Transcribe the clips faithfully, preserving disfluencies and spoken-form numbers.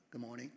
Good morning.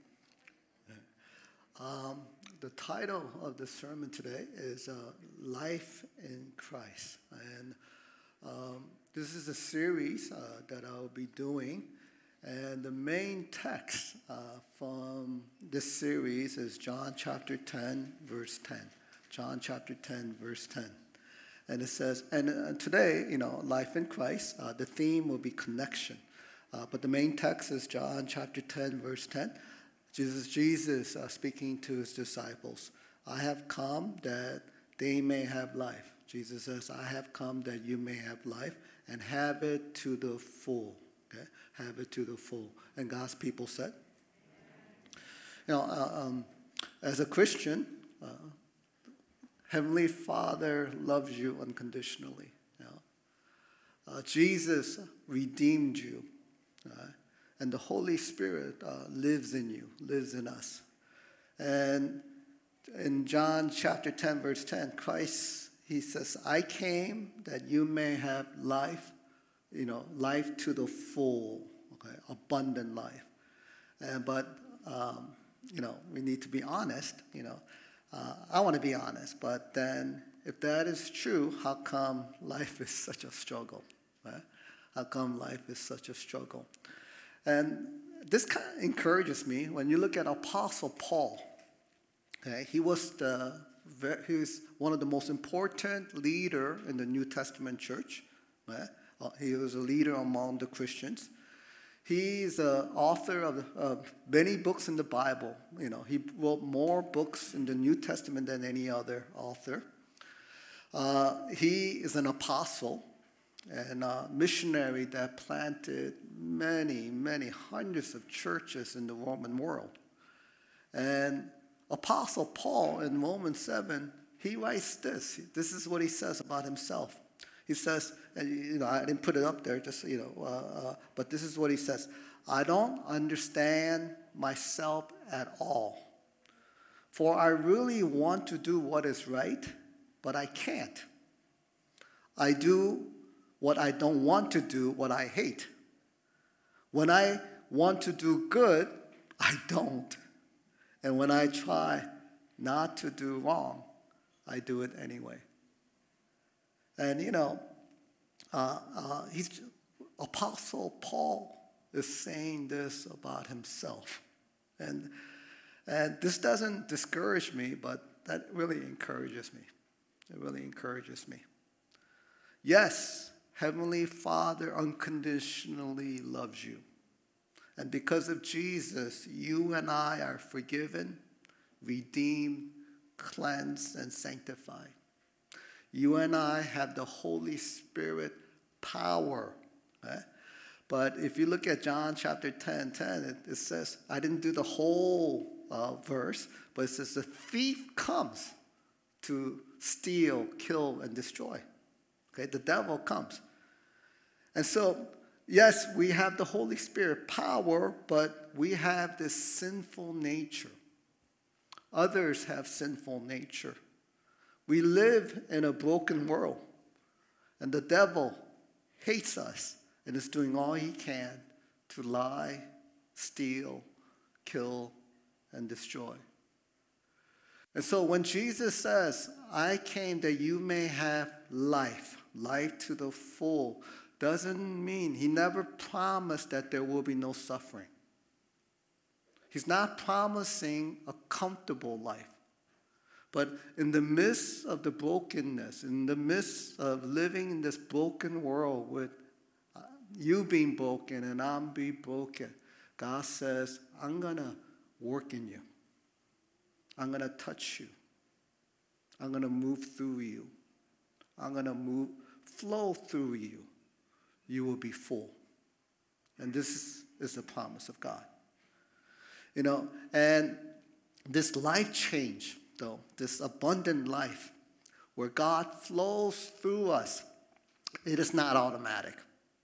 Um, the title of the sermon today is uh, Life in Christ. And um, this is a series uh, that I'll be doing. And the main text uh, from this series is John chapter ten, verse ten. John chapter ten, verse ten. And it says, and uh, today, you know, life in Christ, uh, the theme will be connection. Uh, but the main text is John chapter ten, verse ten. Jesus, Jesus uh, speaking to his disciples. I have come that they may have life. Jesus says, I have come that you may have life and have it to the full. Okay? Have it to the full. And God's people said, you know, uh, um, as a Christian, uh, Heavenly Father loves you unconditionally. You know? uh, Jesus redeemed you. Uh, and the Holy Spirit uh, lives in you, lives in us. And in John chapter ten, verse ten, Christ, he says, I came that you may have life, you know, life to the full, okay, abundant life. And, but, um, you know, we need to be honest, you know. Uh, I want to be honest, but then if that is true, how come life is such a struggle, right? How come life is such a struggle? And this kind of encourages me when you look at Apostle Paul. Okay, he was the he was one of the most important leader in the New Testament church. Right? He was a leader among the Christians. He's the author of, of many books in the Bible. You know, he wrote more books in the New Testament than any other author. Uh, he is an apostle and a missionary that planted many, many hundreds of churches in the Roman world. And Apostle Paul in Romans seven, he writes this. This is what he says about himself. He says, and you know, I didn't put it up there, just you know, uh, uh, but this is what he says: I don't understand myself at all, for I really want to do what is right, but I can't. I do what I don't want to do, what I hate. When I want to do good, I don't. And when I try not to do wrong, I do it anyway. And, you know, uh, uh, he's, Apostle Paul is saying this about himself. And, and this doesn't discourage me, but that really encourages me. It really encourages me. Yes, Heavenly Father unconditionally loves you. And because of Jesus, you and I are forgiven, redeemed, cleansed, and sanctified. You and I have the Holy Spirit power. Right? But if you look at John chapter ten, ten, it, it says, I didn't do the whole uh, verse, but it says the thief comes to steal, kill, and destroy. Okay, the devil comes. And so, yes, we have the Holy Spirit power, but we have this sinful nature. Others have sinful nature. We live in a broken world, and the devil hates us and is doing all he can to lie, steal, kill, and destroy. And so when Jesus says, I came that you may have life, life to the full, doesn't mean, he never promised that there will be no suffering. He's not promising a comfortable life. But in the midst of the brokenness, in the midst of living in this broken world with uh, you being broken and I'm being broken, God says, I'm going to work in you. I'm going to touch you. I'm going to move through you. I'm going to move, flow through you. You will be full. And this is, is the promise of God. You know, and this life change, though, this abundant life where God flows through us, it is not automatic.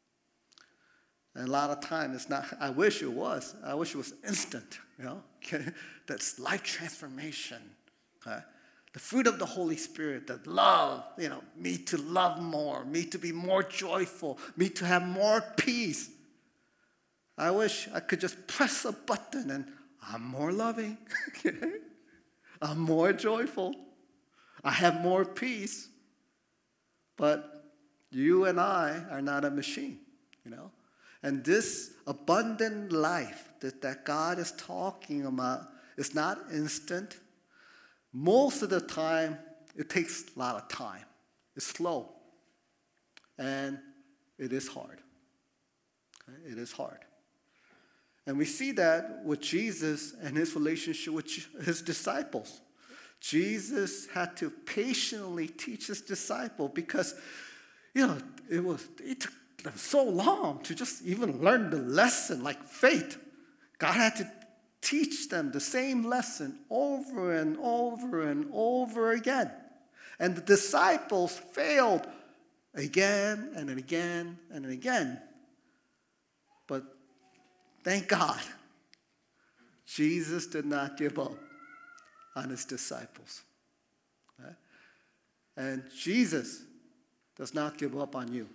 And a lot of time it's not, I wish it was. I wish it was instant, you know. That's life transformation. Okay? The fruit of the Holy Spirit, that love, you know, me to love more, me to be more joyful, me to have more peace. I wish I could just press a button and I'm more loving. I'm more joyful. I have more peace. But you and I are not a machine, you know. And this abundant life that, that God is talking about is not instant. Most of the time, it takes a lot of time. It's slow. And it is hard. Okay? It is hard. And we see that with Jesus and his relationship with his disciples. Jesus had to patiently teach his disciple because, you know, it was it took them so long to just even learn the lesson like faith. God had to teach them the same lesson over and over and over again. And the disciples failed again and again and again. But thank God, Jesus did not give up on his disciples. Right? And Jesus does not give up on you.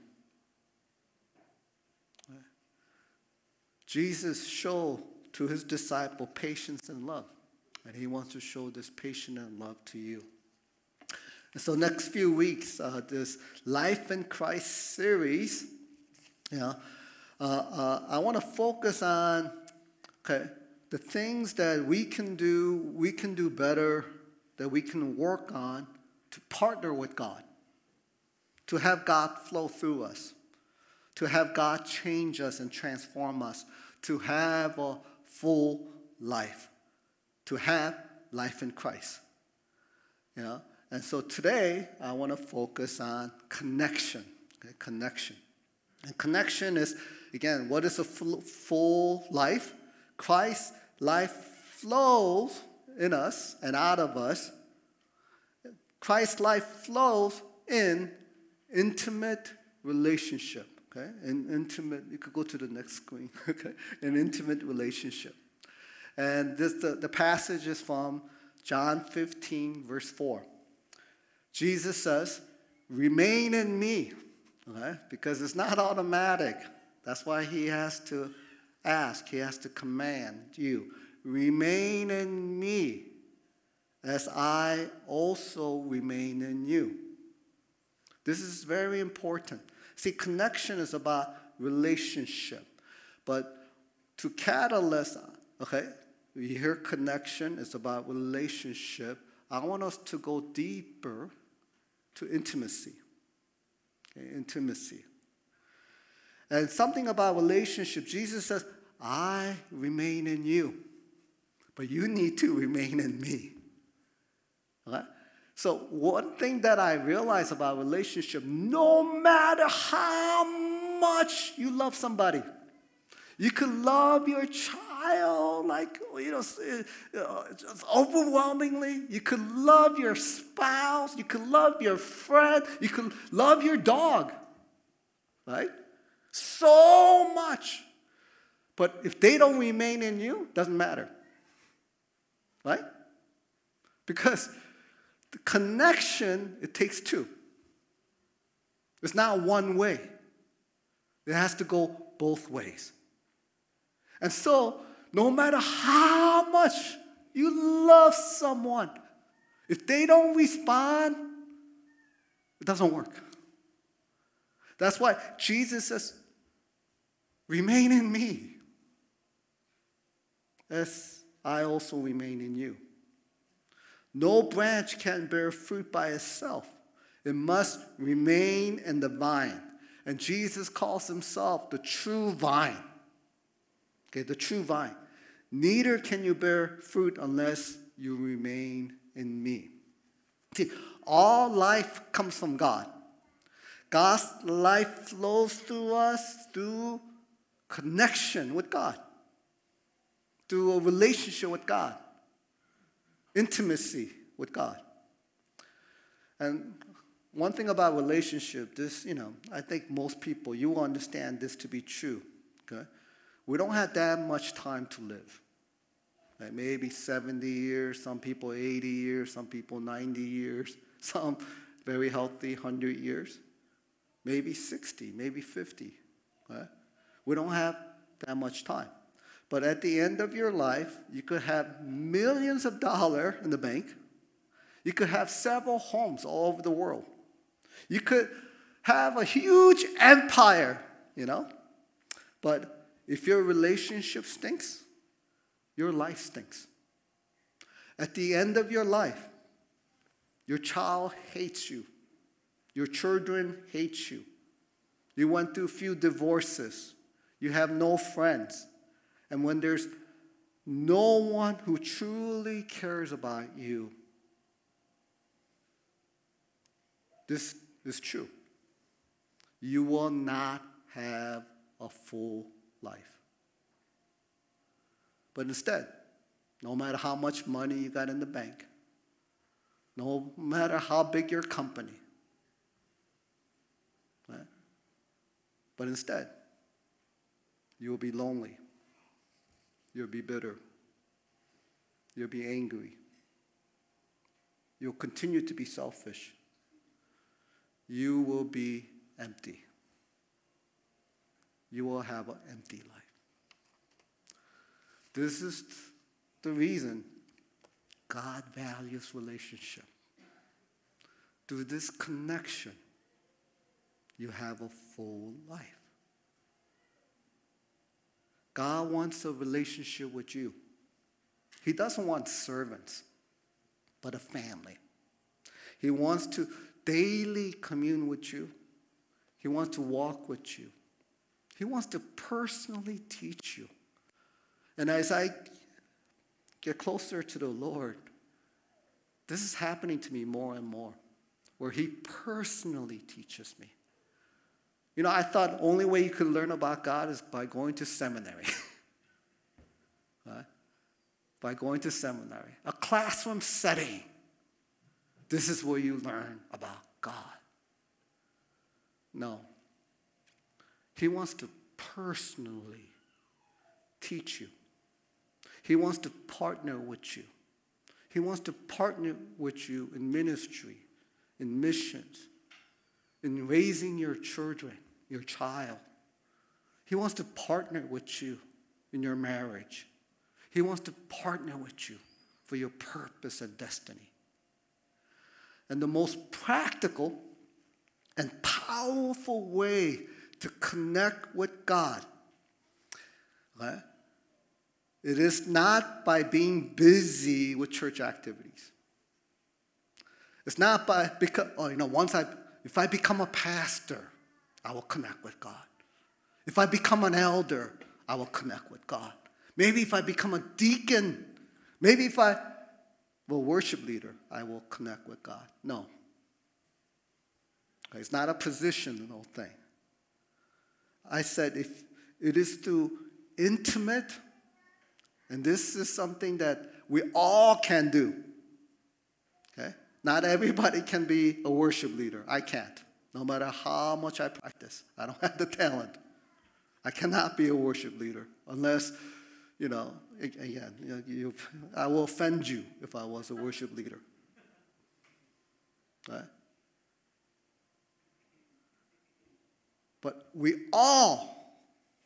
Right? Jesus showed to his disciple patience and love. And he wants to show this patience and love to you. And so next few weeks, uh, this Life in Christ series, you know, uh, uh, I want to focus on, okay, the things that we can do, we can do better, that we can work on to partner with God, to have God flow through us, to have God change us and transform us, to have a full life, to have life in Christ. You know? And so today, I want to focus on connection. Okay? Connection. And connection is, again, what is a full, full life? Christ's life flows in us and out of us. Christ's life flows in intimate relationship. Okay? An intimate, you could go to the next screen. Okay? An intimate relationship. And this the, the passage is from John fifteen, verse four. Jesus says, remain in me, okay? Because it's not automatic. That's why he has to ask, he has to command you, remain in me as I also remain in you. This is very important. See, connection is about relationship. But to catalyze, okay, we hear connection is about relationship. I want us to go deeper to intimacy. Okay, intimacy. And something about relationship, Jesus says, I remain in you, but you need to remain in me. Okay? So one thing that I realize about relationship, no matter how much you love somebody, you could love your child like, you know, just overwhelmingly. You could love your spouse. You could love your friend. You could love your dog, right? So much. But if they don't remain in you, doesn't matter, right? Because the connection, it takes two. It's not one way. It has to go both ways. And so, no matter how much you love someone, if they don't respond, it doesn't work. That's why Jesus says, remain in me as I also remain in you. No branch can bear fruit by itself. It must remain in the vine. And Jesus calls himself the true vine. Okay, the true vine. Neither can you bear fruit unless you remain in me. See, all life comes from God. God's life flows through us through connection with God, through a relationship with God, intimacy with God. And one thing about relationship, this, you know, I think most people, you will understand this to be true, okay? We don't have that much time to live. Like maybe seventy years, some people eighty years, some people ninety years, some very healthy one hundred years, maybe sixty, maybe fifty. Right? We don't have that much time. But at the end of your life, you could have millions of dollars in the bank. You could have several homes all over the world. You could have a huge empire, you know. But if your relationship stinks, your life stinks. At the end of your life, your child hates you. Your children hate you. You went through a few divorces. You have no friends. And when there's no one who truly cares about you, this is true. You will not have a full life. But instead, no matter how much money you got in the bank, no matter how big your company, right? But instead, you will be lonely. You'll be bitter. You'll be angry. You'll continue to be selfish. You will be empty. You will have an empty life. This is the reason God values relationship. Through this connection, you have a full life. God wants a relationship with you. He doesn't want servants, but a family. He wants to daily commune with you. He wants to walk with you. He wants to personally teach you. And as I get closer to the Lord, this is happening to me more and more, where He personally teaches me. You know, I thought the only way you could learn about God is by going to seminary. Right? By going to seminary. A classroom setting. This is where you learn about God. No. He wants to personally teach you. He wants to partner with you. He wants to partner with you in ministry, in missions, in raising your children, your child. He wants to partner with you in your marriage. He wants to partner with you for your purpose and destiny. And the most practical and powerful way to connect with God, right? It is not by being busy with church activities. It's not by, because, oh, you know, once I, if I become a pastor, I will connect with God. If I become an elder, I will connect with God. Maybe if I become a deacon, maybe if I, well, worship leader, I will connect with God. No. It's not a positional thing. I said if it is through intimate, and this is something that we all can do. Okay? Not everybody can be a worship leader. I can't. No matter how much I practice. I don't have the talent. I cannot be a worship leader unless, you know, again, you know, you, I will offend you if I was a worship leader. Right? But we all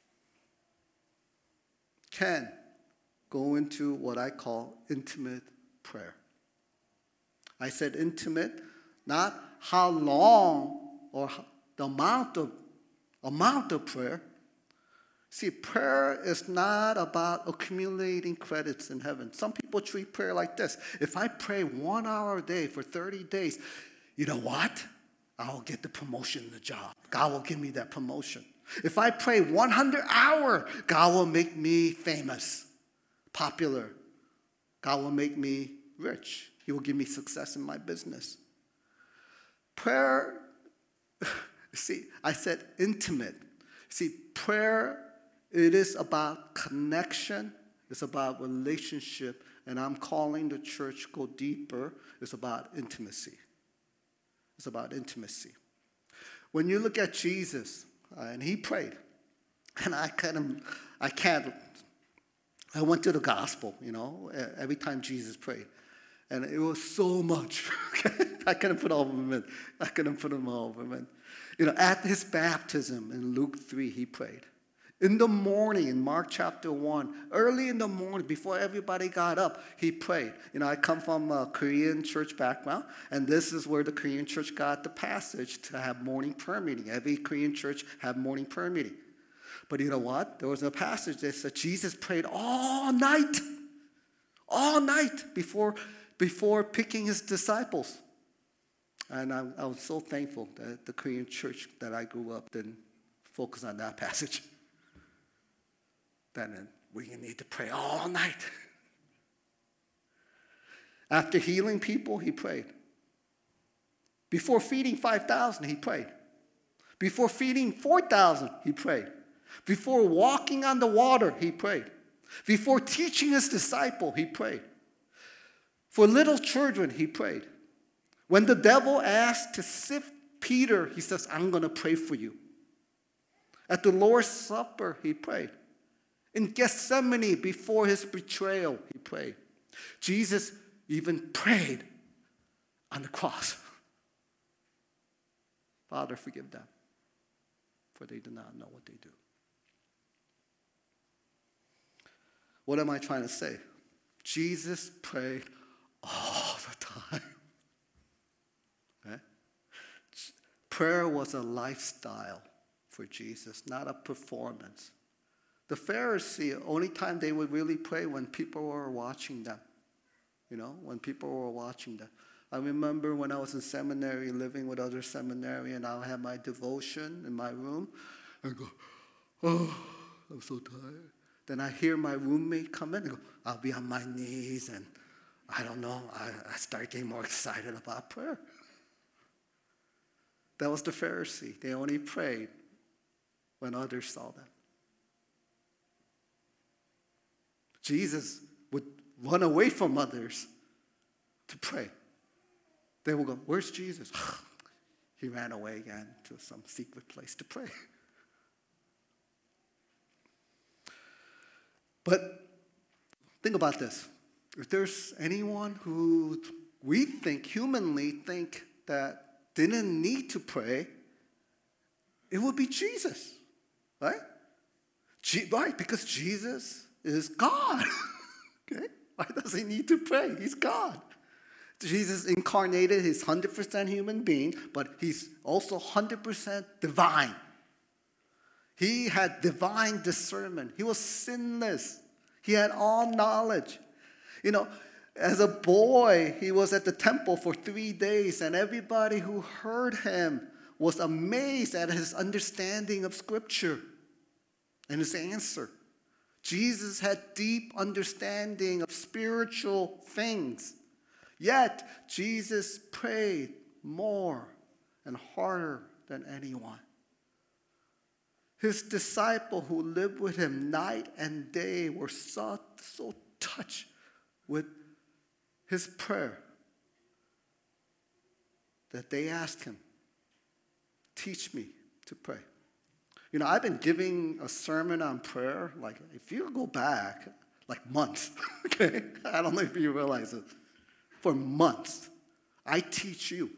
can go into what I call intimate prayer. I said intimate, not how long or the amount of amount of prayer. See, prayer is not about accumulating credits in heaven. Some people treat prayer like this. If I pray one hour a day for thirty days, you know what? I'll get the promotion in the job. God will give me that promotion. If I pray one hundred hours, God will make me famous, popular. God will make me rich. He will give me success in my business. Prayer, see, I said intimate. See, prayer, it is about connection. It's about relationship. And I'm calling the church go deeper. It's about intimacy. It's about intimacy. When you look at Jesus, uh, and he prayed, and I kind of, I can't, I went to the gospel, you know, every time Jesus prayed. And it was so much. I couldn't put all of them in. I couldn't put them all of them in. You know, at his baptism in Luke three, he prayed. In the morning, in Mark chapter one, early in the morning, before everybody got up, he prayed. You know, I come from a Korean church background, and this is where the Korean church got the passage to have morning prayer meeting. Every Korean church have morning prayer meeting. But you know what? There was a passage that said Jesus prayed all night, all night before, before picking his disciples. And I, I was so thankful that the Korean church that I grew up didn't focus on that passage. Then we need to pray all night. After healing people, he prayed. Before feeding five thousand, he prayed. Before feeding four thousand, he prayed. Before walking on the water, he prayed. Before teaching his disciple, he prayed. For little children, he prayed. When the devil asked to sift Peter, he says, I'm going to pray for you. At the Lord's Supper, he prayed. In Gethsemane, before his betrayal, he prayed. Jesus even prayed on the cross. Father, forgive them, for they do not know what they do. What am I trying to say? Jesus prayed all the time. Okay? Prayer was a lifestyle for Jesus, not a performance. The Pharisee, only time they would really pray when people were watching them. You know, when people were watching them. I remember when I was in seminary, living with other seminarians, I'll have my devotion in my room. I go, oh, I'm so tired. Then I hear my roommate come in and go, I'll be on my knees, and I don't know, I, I start getting more excited about prayer. That was the Pharisee. They only prayed when others saw them. Jesus would run away from others to pray. They will go, where's Jesus? He ran away again to some secret place to pray. But think about this. If there's anyone who we think, humanly think, that didn't need to pray, it would be Jesus, right? G- right, because Jesus is God. Okay? Why does he need to pray? He's God. Jesus incarnated, he's one hundred percent human being, but he's also one hundred percent divine. He had divine discernment. He was sinless. He had all knowledge. You know, as a boy, he was at the temple for three days, and everybody who heard him was amazed at his understanding of Scripture and his answer. Jesus had deep understanding of spiritual things. Yet, Jesus prayed more and harder than anyone. His disciples who lived with him night and day were so, so touched with his prayer that they asked him, teach me to pray. You know, I've been giving a sermon on prayer, like, if you go back, like months, okay? I don't know if you realize it. For months, I teach you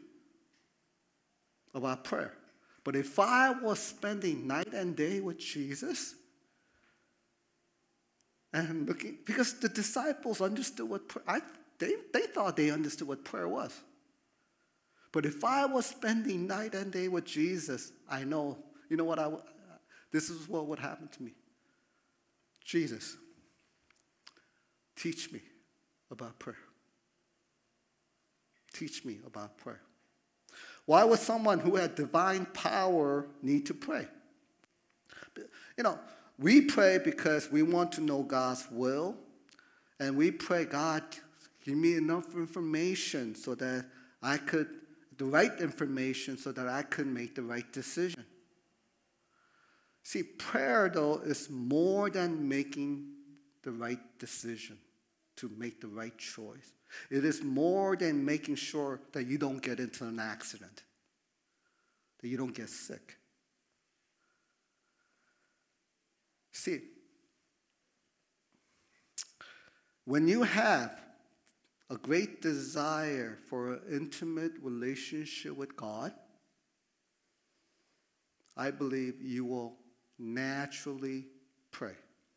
about prayer. But if I was spending night and day with Jesus, and looking, because the disciples understood what prayer, I, they, they thought they understood what prayer was. But if I was spending night and day with Jesus, I know, you know what, I, this is what would happen to me. Jesus, teach me about prayer. Teach me about prayer. Why would someone who had divine power need to pray? You know, we pray because we want to know God's will, and we pray, God, give me enough information so that I could, the right information so that I could make the right decision. See, prayer, though, is more than making the right decision, to make the right choice. It is more than making sure that you don't get into an accident, that you don't get sick. See, when you have a great desire for an intimate relationship with God, I believe you will naturally pray.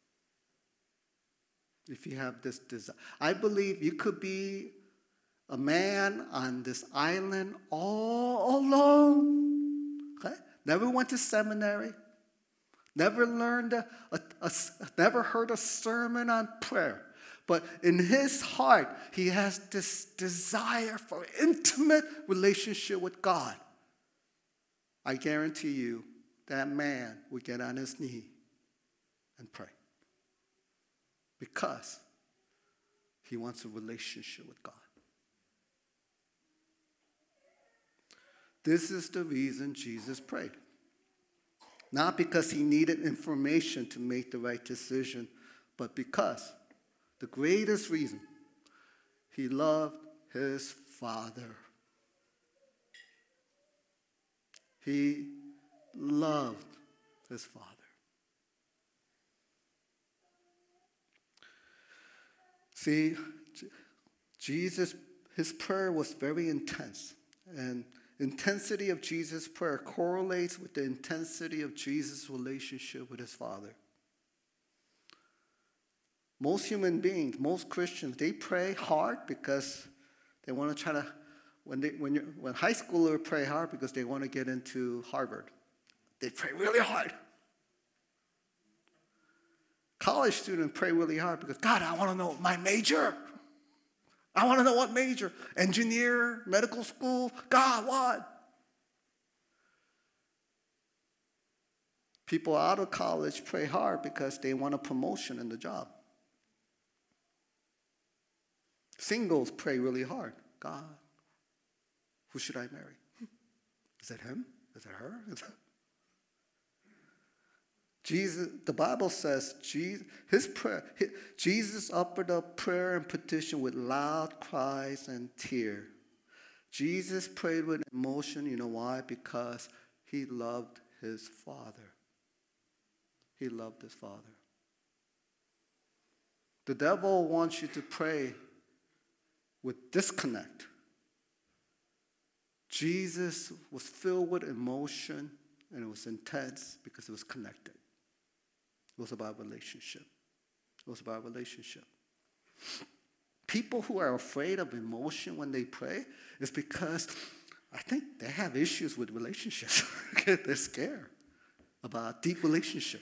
If you have this desire. I believe you could be a man on this island all alone. Okay? Never went to seminary. Never learned, a, a, a, never heard a sermon on prayer. But in his heart, he has this desire for intimate relationship with God. I guarantee you, that man would get on his knee and pray. Because he wants a relationship with God. This is the reason Jesus prayed. Not because he needed information to make the right decision, but because the greatest reason, he loved his Father. He loved his Father. See, Jesus, his prayer was very intense. And intensity of Jesus' prayer correlates with the intensity of Jesus' relationship with his Father. Most human beings, most Christians, they pray hard because they want to try to, when they when you when high schoolers pray hard because they want to get into Harvard. They pray really hard. College students pray really hard because, God, I want to know my major. I want to know what major. Engineer, medical school, God, what? People out of college pray hard because they want a promotion in the job. Singles pray really hard. God, who should I marry? Is it him? Is it her? Is it... Jesus, the Bible says Jesus, his prayer, his, Jesus offered up prayer and petition with loud cries and tears. Jesus prayed with emotion. You know why? Because he loved his Father. He loved his Father. The devil wants you to pray with disconnect. Jesus was filled with emotion, and it was intense because it was connected. It was about relationship. It was about relationship. People who are afraid of emotion when they pray is because I think they have issues with relationships. They're scared about deep relationship.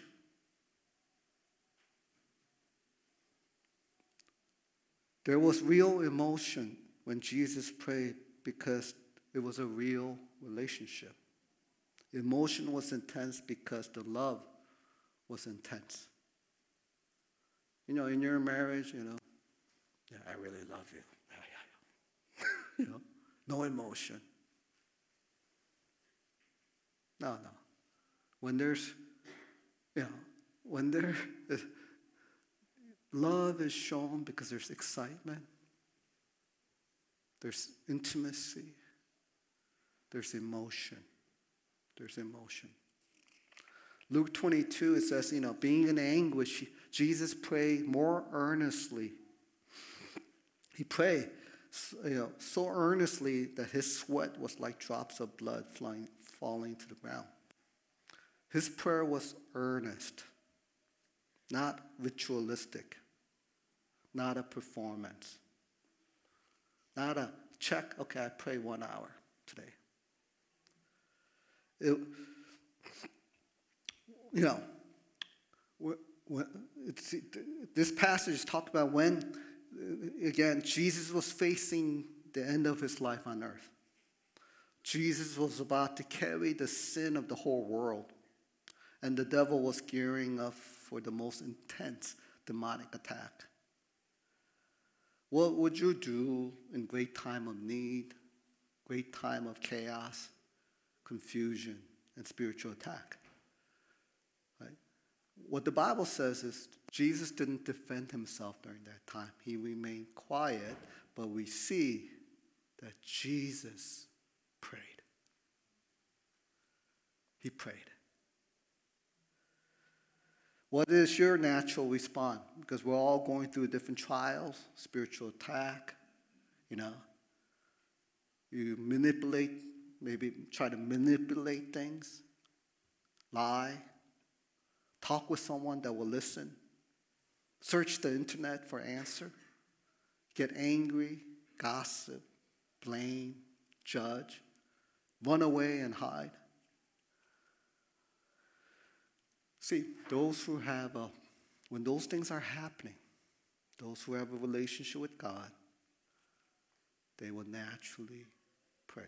There was real emotion when Jesus prayed because it was a real relationship. Emotion was intense because the love was intense. You know, in your marriage, you know, yeah, I really love you. Yeah, yeah, yeah. You know, no emotion. No, no. When there's, you know, when there is, love is shown because there's excitement, there's intimacy, there's emotion. There's emotion. Luke twenty-two, it says, you know, being in anguish, Jesus prayed more earnestly. He prayed, you know, so earnestly that his sweat was like drops of blood flying, falling to the ground. His prayer was earnest, not ritualistic, not a performance, not a check, okay, I prayed one hour today. It, you know, when, it's, this passage talks about when, again, Jesus was facing the end of his life on earth. Jesus was about to carry the sin of the whole world, and the devil was gearing up for the most intense demonic attack. What would you do in great time of need, great time of chaos, confusion, and spiritual attack? Right? What the Bible says is Jesus didn't defend himself during that time. He remained quiet, but we see that Jesus prayed. He prayed. What is your natural response? Because we're all going through different trials, spiritual attack, you know. You manipulate, maybe try to manipulate things, lie, talk with someone that will listen, search the internet for answer, get angry, gossip, blame, judge, run away and hide. See, those who have a, when those things are happening, those who have a relationship with God, they will naturally pray.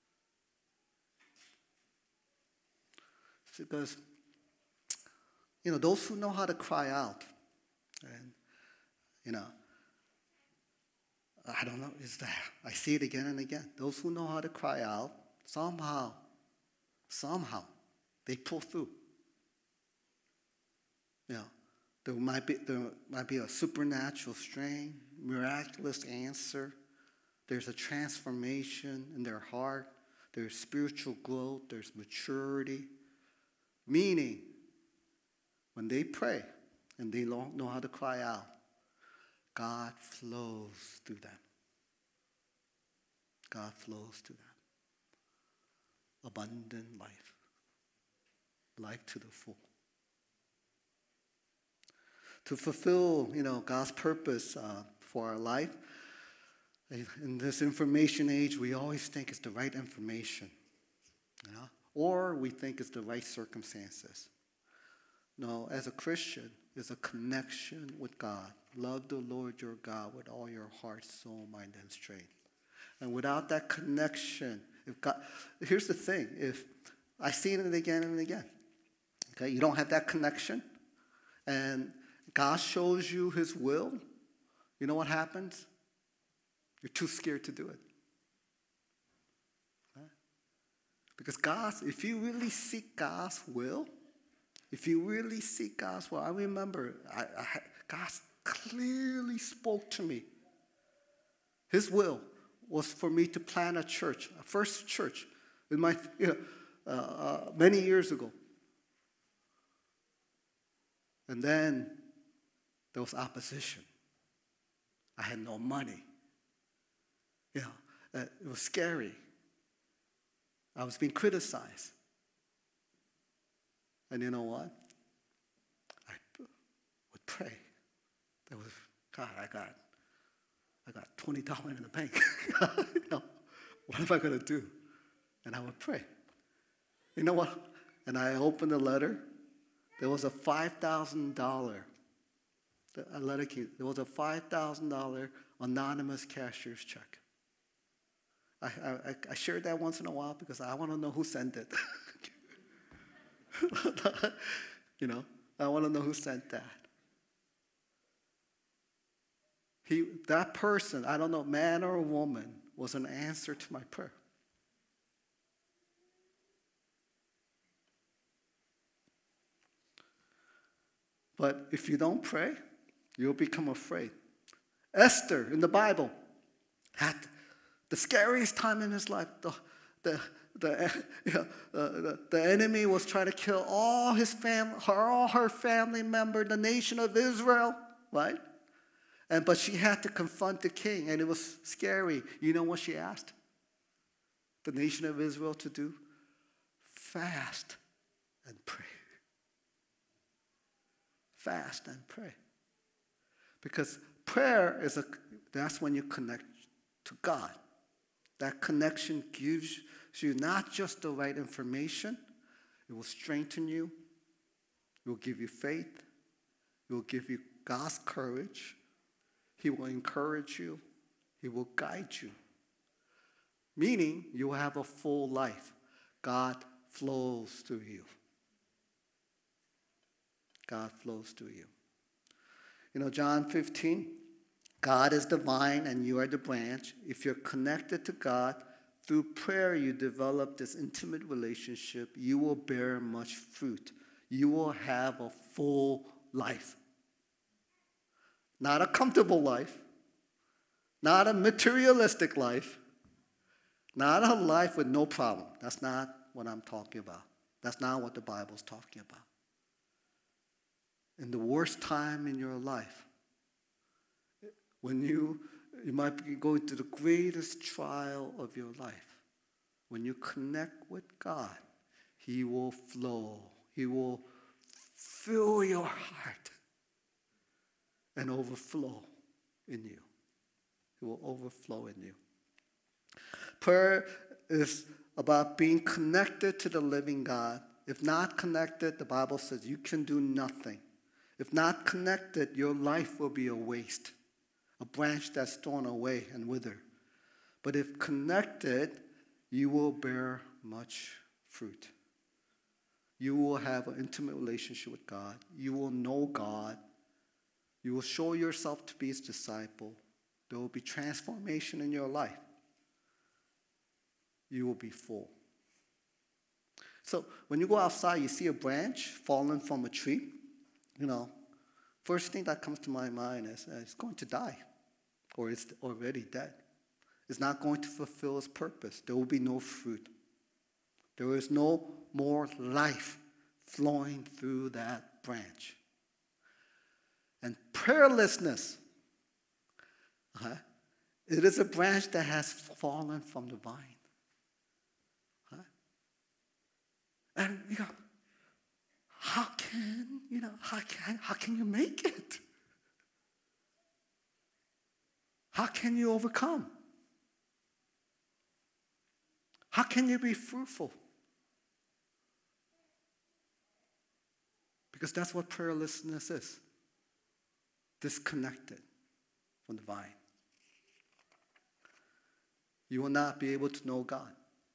It's because, you know, those who know how to cry out, and, you know, I don't know, is that, I see it again and again. Those who know how to cry out, somehow, somehow, they pull through. You know, there might be, there might be a supernatural strength, miraculous answer. There's a transformation in their heart. There's spiritual growth. There's maturity. Meaning, when they pray and they don't know how to cry out, God flows through them. God flows through them. Abundant life. Life to the full. To fulfill, you know, God's purpose uh, for our life, in this information age, we always think it's the right information, you know, or we think it's the right circumstances. No, as a Christian, it's a connection with God. Love the Lord your God with all your heart, soul, mind, and strength. And without that connection, if God, here's the thing: if I see it again and again, okay, you don't have that connection, and God shows you His will, you know what happens? You're too scared to do it. Right? Because God, if you really seek God's will, if you really seek God's will, I remember I, I, God clearly spoke to me. His will was for me to plant a church, a first church, in my, you know, uh, uh, many years ago. And then there was opposition. I had no money. You know, uh, it was scary. I was being criticized. And you know what? I would pray. There was, God, I got, I got twenty dollars in the bank. You know, what am I going to do? And I would pray. You know what? And I opened the letter. There was a five thousand dollars. A letter came. There was a five thousand dollars anonymous cashier's check. I, I, I share that once in a while because I want to know who sent it. You know, I want to know who sent that. He, that person, I don't know, man or a woman, was an answer to my prayer. But if you don't pray, you'll become afraid. Esther in the Bible had the scariest time in his life. The, the, the, you know, uh, the, the enemy was trying to kill all his family, her, all her family members, the nation of Israel, right? And but she had to confront the king, and it was scary. You know what she asked the nation of Israel to do? Fast and pray. Fast and pray. Because prayer is a, that's when you connect to God. That connection gives you not just the right information, it will strengthen you, it will give you faith, it will give you God's courage, He will encourage you, He will guide you. Meaning you will have a full life. God flows through you. God flows through you. You know, John fifteen, God is the vine and you are the branch. If you're connected to God, through prayer you develop this intimate relationship, you will bear much fruit. You will have a full life. Not a comfortable life, not a materialistic life, not a life with no problem. That's not what I'm talking about. That's not what the Bible's talking about. In the worst time in your life, when you, you might be going through the greatest trial of your life, when you connect with God, He will flow. He will fill your heart and overflow in you. It will overflow in you. Prayer is about being connected to the living God. If not connected, the Bible says you can do nothing. If not connected, your life will be a waste, a branch that's thrown away and wither. But if connected, you will bear much fruit. You will have an intimate relationship with God. You will know God. You will show yourself to be his disciple. There will be transformation in your life. You will be full. So when you go outside, you see a branch fallen from a tree, you know, first thing that comes to my mind is uh, it's going to die, or it's already dead. It's not going to fulfill its purpose. There will be no fruit. There is no more life flowing through that branch. And prayerlessness, uh, it is a branch that has fallen from the vine. Uh, and you know, how can you know how can how can you make it? How can you overcome? How can you be fruitful? Because that's what prayerlessness is. Disconnected from the vine. You will not be able to know God.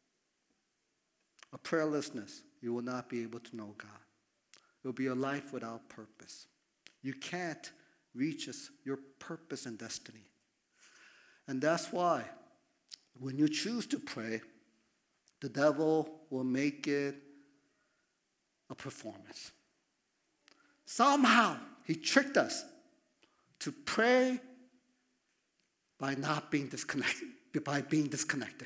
A prayerlessness, you will not be able to know God. It will be a life without purpose. You can't reach your purpose and destiny. And that's why when you choose to pray, the devil will make it a performance. Somehow, he tricked us to pray by not being disconnected, by being disconnected.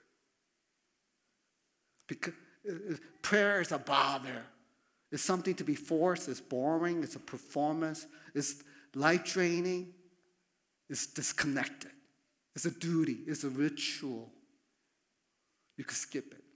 Because prayer is a bother. It's something to be forced. It's boring. It's a performance. It's life-draining. It's disconnected. It's a duty. It's a ritual. You can skip it.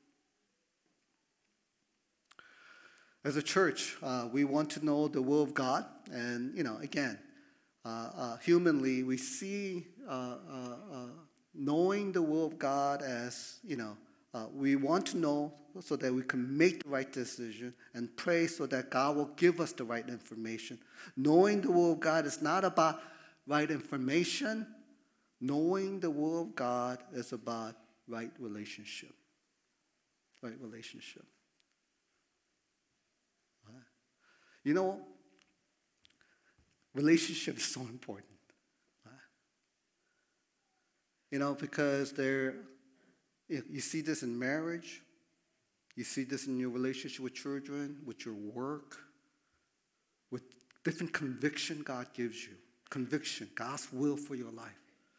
As a church, uh, we want to know the will of God. And, you know, again, uh, uh, humanly, we see uh, uh, uh, knowing the will of God as, you know, uh, we want to know so that we can make the right decision and pray so that God will give us the right information. Knowing the will of God is not about right information. Knowing the will of God is about right relationship. Right relationship. Right. You know, relationship is so important. Right. You know, because there, you see this in marriage, you see this in your relationship with children, with your work, with different conviction God gives you. Conviction, God's will for your life.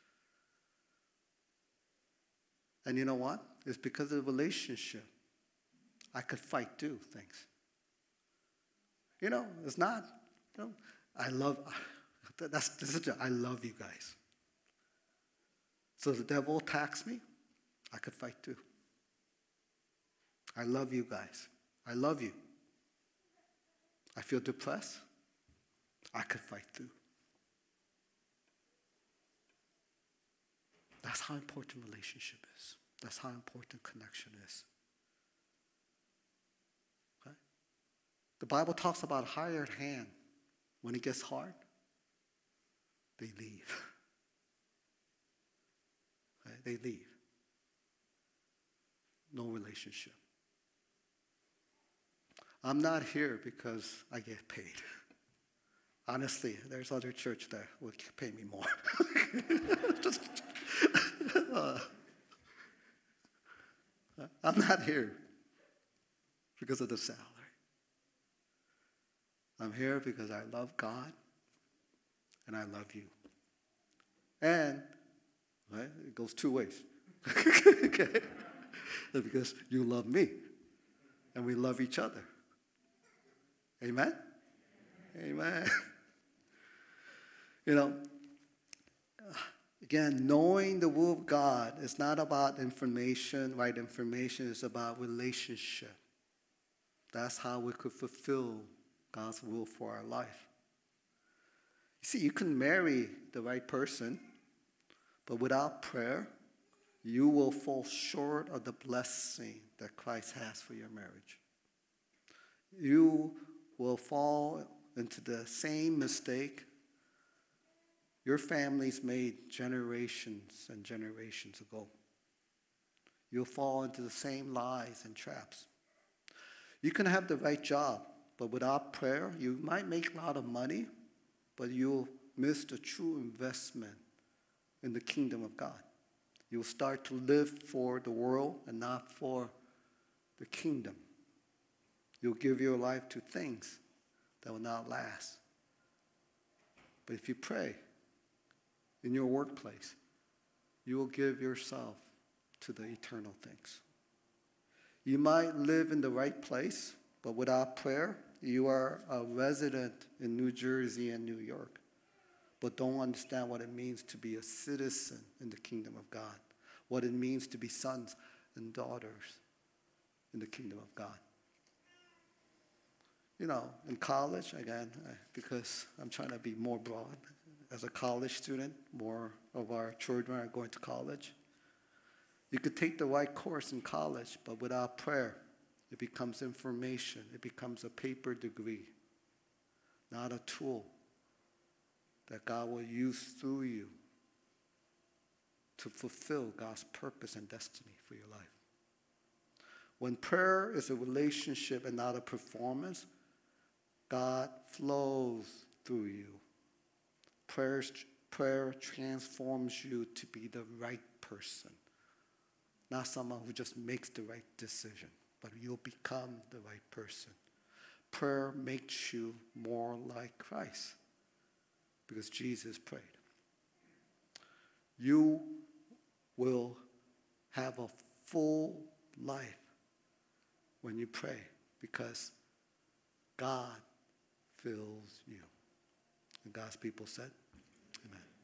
And you know what? It's because of the relationship. I could fight through things. You know, it's not, you know, I love, that's, this is, I love you guys. So the devil attacks me, I could fight through. I love you guys. I love you. I feel depressed, I could fight through. That's how important relationship is. That's how important connection is. Okay? The Bible talks about hired hand. When it gets hard, they leave. Okay? They leave. No relationship. I'm not here because I get paid. Honestly, there's other church that would pay me more. Just, uh, I'm not here because of the salary. I'm here because I love God and I love you. And right, it goes two ways. Okay? Because you love me and we love each other. Amen? Amen. You know, again, knowing the will of God is not about information, right information. It's about relationship. That's how we could fulfill God's will for our life. You see, you can marry the right person, but without prayer, you will fall short of the blessing that Christ has for your marriage. You will fall into the same mistake your families made generations and generations ago. You'll fall into the same lies and traps. You can have the right job, but without prayer, you might make a lot of money, but you'll miss the true investment in the kingdom of God. You'll start to live for the world and not for the kingdom. You'll give your life to things that will not last. But if you pray in your workplace, you will give yourself to the eternal things. You might live in the right place, but without prayer, you are a resident in New Jersey and New York, but don't understand what it means to be a citizen in the kingdom of God, what it means to be sons and daughters in the kingdom of God. You know, in college, again, because I'm trying to be more broad, as a college student, more of our children are going to college. You could take the right course in college, but without prayer, it becomes information. It becomes a paper degree, not a tool that God will use through you to fulfill God's purpose and destiny for your life. When prayer is a relationship and not a performance, God flows through you. Prayers, prayer transforms you to be the right person, not someone who just makes the right decision, but you'll become the right person. Prayer makes you more like Christ because Jesus prayed. You will have a full life when you pray because God fills you. And God's people said, amen.